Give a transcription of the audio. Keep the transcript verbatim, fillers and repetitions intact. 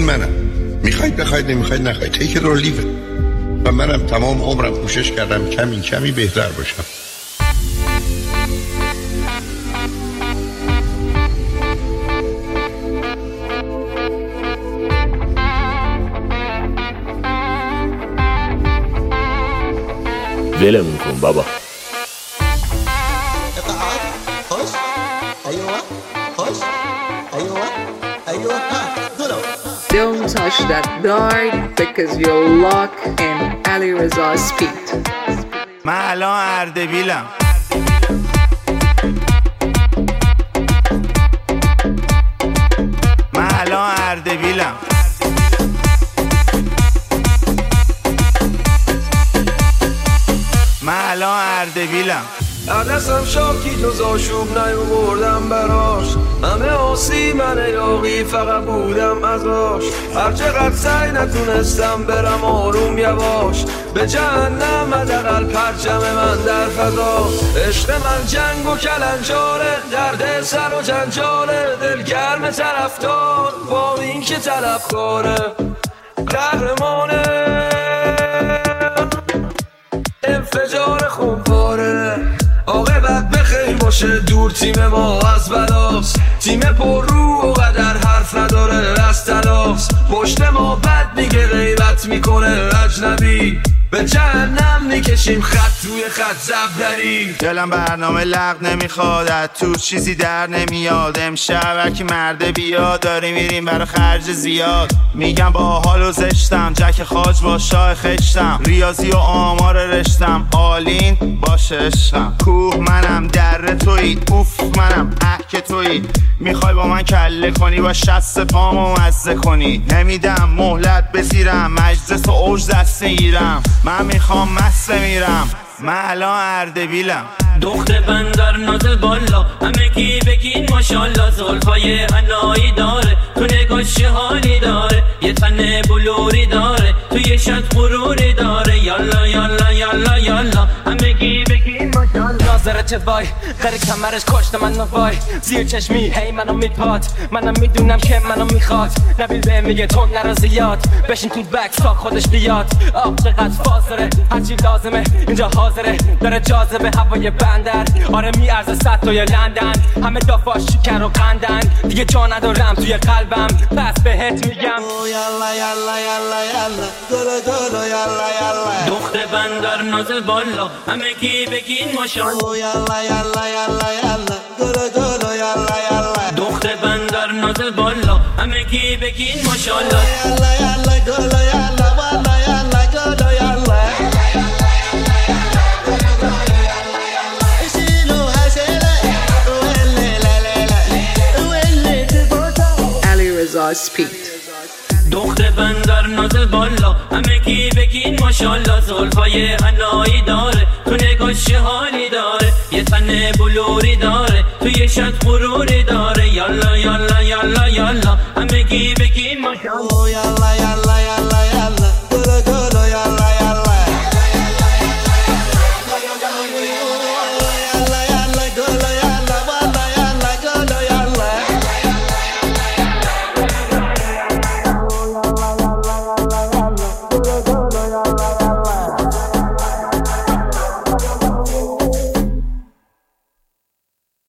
منم، میخواید بخواید نمیخواید نخواید، take it or leave it. و منم تمام عمرم کوشش کردم کمی کمی بهتر باشم. ولمون کن بابا. Don't touch that dart because you're locked in Ali Reza Speed. من الان اردبیلم. من الان اردبیلم. من الان اردبیلم. اردستم شاکی جز آشوب نیوردم براش، همه آسی من یاقی فقط بودم ازاش. هر چقدر سعی نتونستم برم آروم یواش، به جهنم حداقل پرچم من در فضا. عشق من جنگ و کلنجاره، درد سر و جنجاله، دلگرم طرفدار با این که طلبکاره. قهرمانه انفجار خونپاره، عاقبت بخیر باشه دور تیم ما از بلاست. تیم پر رو و قدر حرف نداره از تلاس، پشت ما بد میگه غیبت میکنه اجنبی. به جهنم میکشیم خط روی خط زبدری. دلم برنامه لغ نمیخواد، از تو چیزی در نمیاد. امشب هرکی مرده بیاد، داریم میریم برای خرج زیاد. میگم با حال و زشتم، جک خاج با شاه خشتم. ریاضی و آمار رشتم، آلین باشه عشقم. کوه منم در تویید، اوف منم احک تویید. میخوای با من کله کنی، با شست پامو مزه کنی. نمیدم مهلت بزیرم، مجلس و اوج دست میگیرم. من میخوام مست میرم، من الان اردبیلم. دخت بندر نازل بالا، همه کی بگین ماشالله. زلفای حنایی داره، تو نگاش حالی داره. یه تن بلوری داره، تو یه شد غروری داره. یالا یالا یالا یالا، همه کی بگین ماشالله. ناظره چه وای، غیر کمرش کشت منو وای. زیر چشمی هی منو میپاد، منم میدونم که منو میخواد. نبیل به میگه تو نرو زیاد، بشین تو بک تا خودش بیاد. آب چقدر فاصله، هرچی لازمه اینجا حاضره. داره جاذبه هوای بندر، آره میارزه صد تا یا لندن. همه دافاش شکر و قندن، دیگه جا ندارم توی قلبم. پس بهت میگم یالا یالا یالا یالا گلو گلو یالا یالا. دخت بندر نازل بالا، همه کی بگین ماشالله. یالا یالا یالا یالا گلو گلو یالا یالا. دخت بندر نازل بالا، همه کی بگین ماشالله. یالا یالا گلو یالا والا یالا گلو یالا. Speed. دخت بندر نازل بالا، همه کی بگین ماشالله. زلفای حنایی داره، تو نگاش حالی داره. یه تن بلوری داره، تو یه شد غروری داره. یالا یالا یالا یالا، همه کی بگین ماشالله. یالا یالا